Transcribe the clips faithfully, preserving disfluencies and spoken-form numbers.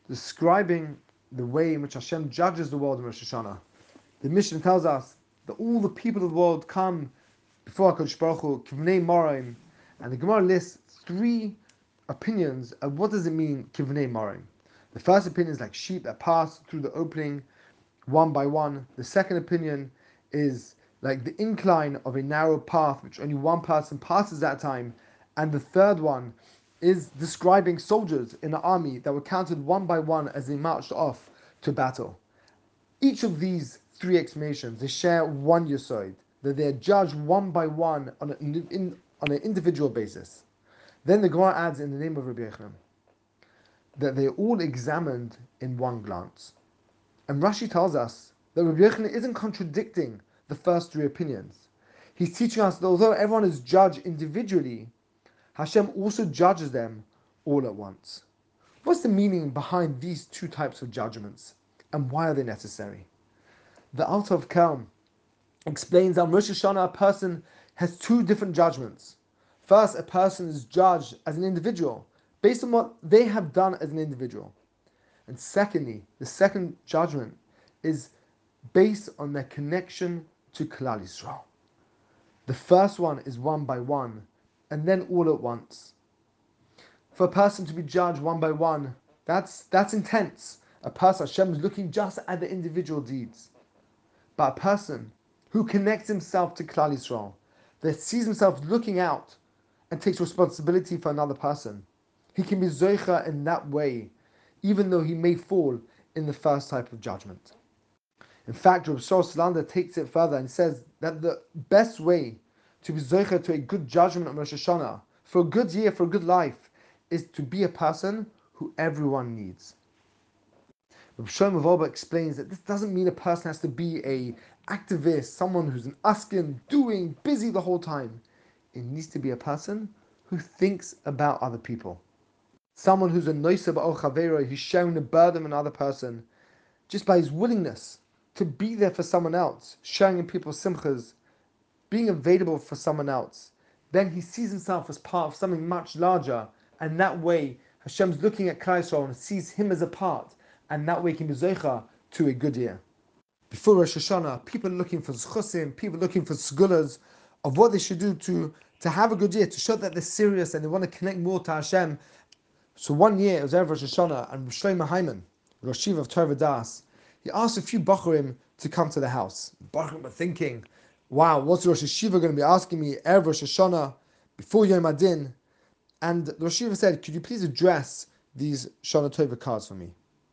describing the way in which Hashem judges the world in Rosh Hashanah. The Mishnah tells us that all the people of the world come before HaKadosh Baruch Hu, Kivnei Morim, and the Gemara lists three opinions of what does it mean, Kivnei Morim. The first opinion is like sheep that pass through the opening one by one. The second opinion is like the incline of a narrow path which only one person passes at a time. And the third one is describing soldiers in an army that were counted one by one as they marched off to battle. Each of these three explanations, they share one yesod, that they are judged one by one on an, in, on an individual basis. Then the Gemara adds in the name of Rabbi Yochanan that they are all examined in one glance. And Rashi tells us that Rabbi Yochanan isn't contradicting the first three opinions. He's teaching us that although everyone is judged individually, Hashem also judges them all at once. What's the meaning behind these two types of judgments, and why are they necessary? The Alter of Kelm explains that on Rosh Hashanah a person has two different judgments. First, a person is judged as an individual, based on what they have done as an individual. And secondly, the second judgment is based on their connection to Klal Yisrael. The first one is one by one, and then all at once. For a person to be judged one by one, that's that's intense. A person, Hashem is looking just at the individual deeds. But a person who connects himself to Klal Yisrael, that sees himself looking out and takes responsibility for another person, he can be zoicha in that way, even though he may fall in the first type of judgment. In fact, Rabbi Shaul Salander takes it further and says that the best way to be zoicha to a good judgment on Rosh Hashanah, for a good year, for a good life, is to be a person who everyone needs. Rabbi Shlomo Wolbe explains that this doesn't mean a person has to be a activist, someone who's an askin, doing, busy the whole time. It needs to be a person who thinks about other people. Someone who's a noisa ba'ol chavero, who's sharing the burden of another person, just by his willingness to be there for someone else, sharing in people's simchas, being available for someone else. Then he sees himself as part of something much larger, and that way Hashem's looking at Klal Yisrael and sees him as a part, and that way he can be zoicha to a good year. Before Rosh Hashanah, people are looking for zchusim, people are looking for segulas of what they should do to, to have a good year, to show that they're serious and they want to connect more to Hashem. So one year, it was Erev Rosh Hashanah, and Shlomo Hyman, Rosh Yeshiva of Torah Das, he asked a few Bachurim to come to the house. Bachurim were thinking, wow, what's Rosh Yeshiva going to be asking me Erev Rosh Hashanah before Yom Adin? And the Rosh Yeshiva said, could you please address these Shana Tova cards for me?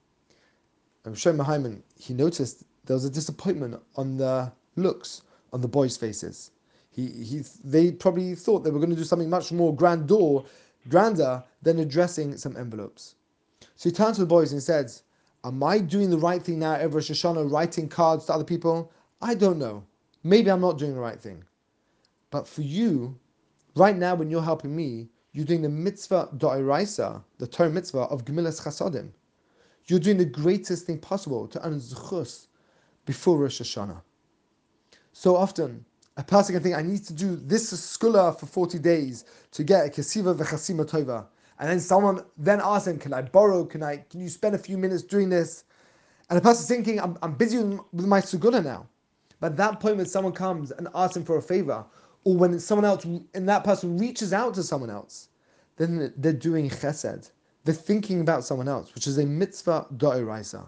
And Shlomo Hyman, he noticed there was a disappointment on the looks on the boys' faces. He, he, they probably thought they were going to do something much more grandeur, grander than addressing some envelopes. So he turned to the boys and said, am I doing the right thing now, Erev Rosh Hashanah, writing cards to other people? I don't know. Maybe I'm not doing the right thing. But for you, right now when you're helping me, you're doing the mitzvah da'iraisa, the Torah mitzvah of Gemilas Chasadim. You're doing the greatest thing possible to earn zechus before Rosh Hashanah. So often, a person can think, I need to do this skula for forty days to get a kesiva v'chasima tova. And then someone then asks him, can I borrow? Can I? Can you spend a few minutes doing this? And the person's thinking, I'm, I'm busy with my segula now. But at that point when someone comes and asks him for a favor, or when someone else, and that person reaches out to someone else, then they're doing chesed. They're thinking about someone else, which is a mitzvah da'iraisa.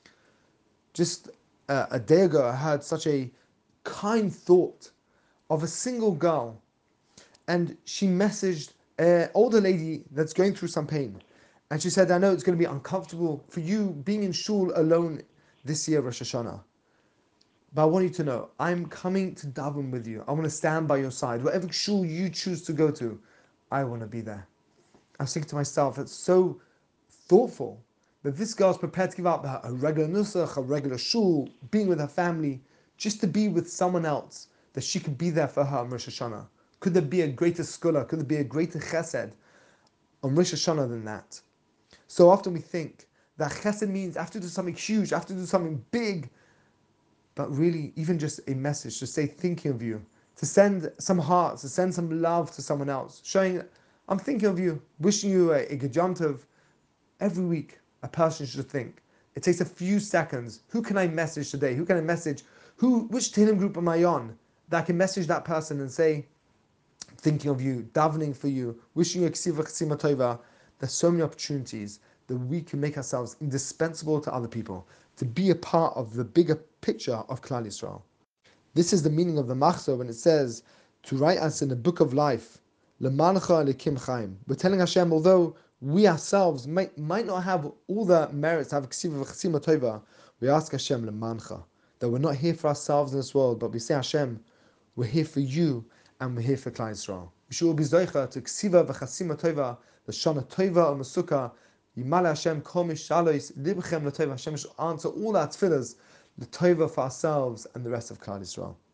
Just uh, a day ago, I heard such a kind thought of a single girl, and she messaged an older lady that's going through some pain, and she said, I know it's going to be uncomfortable for you being in shul alone this year, Rosh Hashanah, but I want you to know, I'm coming to daven with you. I want to stand by your side. Whatever shul you choose to go to, I want to be there. I was thinking to myself, it's so thoughtful that this girl's prepared to give up a regular nusach, a regular shul, being with her family, just to be with someone else, that she could be there for her on Rosh Hashanah. Could there be a greater skula? Could there be a greater chesed on Rosh Hashanah than that? So often we think that chesed means I have to do something huge, I have to do something big, but really even just a message, to say thinking of you, to send some hearts, to send some love to someone else, showing I'm thinking of you, wishing you a, a good Yom Tov every week. a person should think. It takes a few seconds. Who can I message today? Who can I message? Who? Which Tehillim group am I on that I can message that person and say, thinking of you, davening for you, wishing you a ksiva chesima tova. There's so many opportunities that we can make ourselves indispensable to other people, to be a part of the bigger picture of Klal Yisrael. This is the meaning of the Machzor when it says to write us in the book of life, Lemancha Elikim Chaim. We're telling Hashem, although we ourselves might, might not have all the merits to have ksiva v'chesima tova, we ask Hashem Lemancha, that we're not here for ourselves in this world, but we say, Hashem, we're here for you, and we're here for Klal Yisrael. We should all be zoicha to ksiva v'chesima tova, the shana tova or masukah. Yimale Hashem kol mishalois libchem l'tova. Hashem should answer all our tefillahs, the tova for ourselves and the rest of Klal Yisrael.